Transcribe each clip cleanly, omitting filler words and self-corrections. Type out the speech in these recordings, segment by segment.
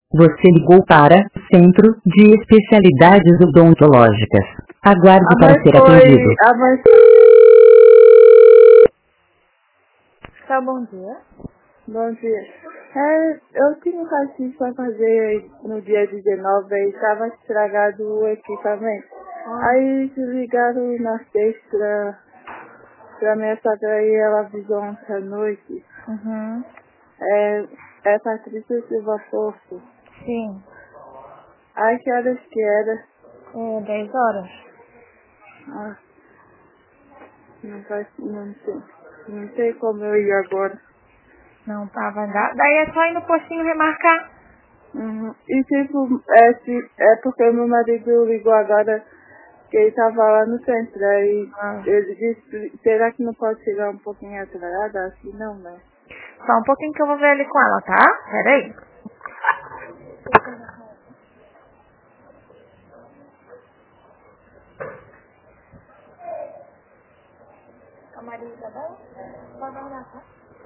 Você ligou para o Centro de Especialidades Odontológicas. Aguarde para ser atendido. Tá, bom dia. Bom dia. Eu tinha um raio-x para fazer no dia 19 e estava estragado o equipamento. Aí eles ligaram na sexta pra minha sogra e ela avisou ontem à noite. Uhum. É Patrícia Silva Porto. Sim. Aí que horas que era? 10 horas. Ah, não sei como eu ia agora. Não tava ainda. Daí é só ir no postinho remarcar. Uhum. E tipo, é porque meu marido ligou agora que ele estava lá no centro. Aí ele disse, será que não pode chegar um pouquinho atrasado? Assim não, né? Só um pouquinho que eu vou ver ali com ela, tá? Pera aí. A Maria Isabel? Pode olhar, tá?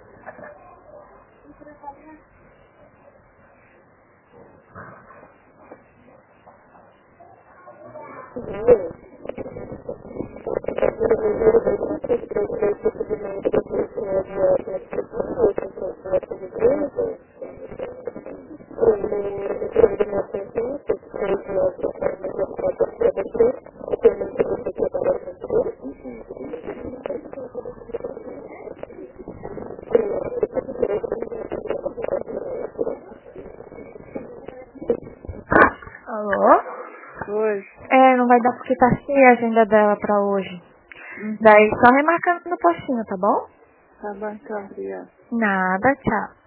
Alô? Oi. Não vai dar porque tá cheia a agenda dela pra hoje. Uhum. Daí só remarcando no postinho, tá bom? Tá bom, então, obrigada. Nada, tchau.